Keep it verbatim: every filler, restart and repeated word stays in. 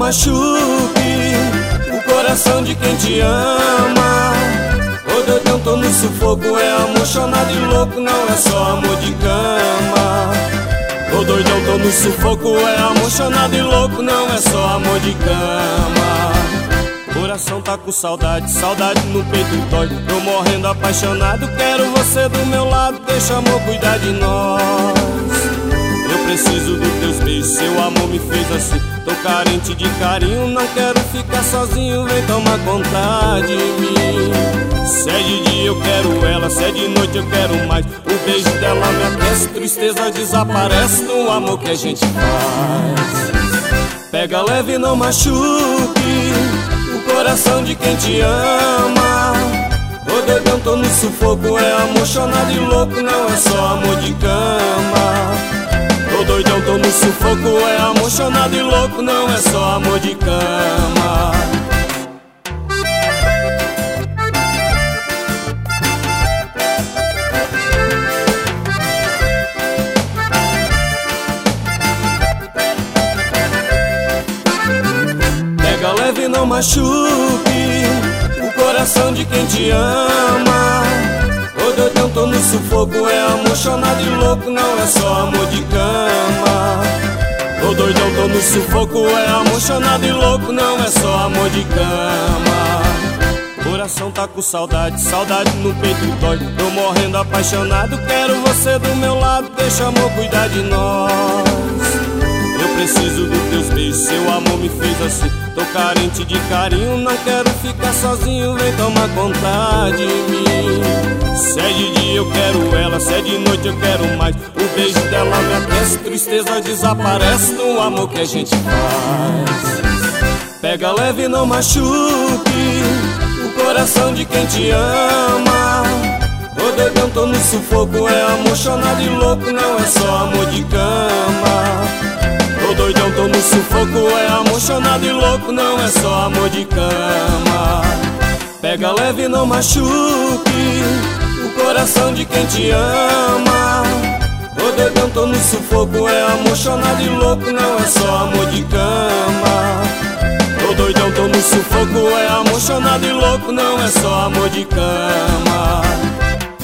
machuque o coração de quem te ama. Ô doidão, tô no sufoco, é amor chonado e louco, não é só amor de cama. Ô doidão, tô no sufoco, é amor chonado e louco, não é só amor de cama. Coração tá com saudade, saudade no peito dói. Tô morrendo apaixonado, quero você do meu lado, deixa amor cuidar de nós. Eu preciso dos teus beijos, seu amor me fez assim. Tô carente de carinho, não quero ficar sozinho, vem tomar conta de mim. Se é de dia eu quero ela, se é de noite eu quero mais. O beijo dela me aquece, tristeza desaparece no amor que a gente faz. Pega leve e não machuque o coração de quem te ama. Ô doidão, tô no sufoco, é amor chonado e louco, não é só amor de cama. Ô doidão, tô no sufoco, é amor chonado e louco, não é só amor de cama. Pega leve e não machuque o coração de quem te ama. Ô doidão, tô no sufoco, é amor chonado e louco, não é só amor de cama. Ô doidão, tô no sufoco, é amor chonado e louco, não é só amor de cama. Coração tá com saudade, saudade no peito dói. Tô morrendo apaixonado, quero você do meu lado, deixa amor cuidar de nós. Eu preciso dos teus beijos, seu amor me fez assim. Tô carente de carinho, não quero ficar sozinho, vem tomar conta de mim. Se é de dia eu quero ela, se é de noite eu quero mais. O beijo dela me aquece, tristeza desaparece no amor que a gente faz. Pega leve e não machuque o coração de quem te ama. Ô doidão, tô no sufoco, é amor chonado e louco, não é só amor de cama. Ô doidão, tô no sufoco, é amor chonado e louco, não é só amor de cama. Pega leve e não machuque o coração de quem te ama. Ô doidão, tô no sufoco, é amor chonado e louco, não é só amor de cama. Ô doidão, tô no sufoco, é amor chonado e louco, não é só amor de cama.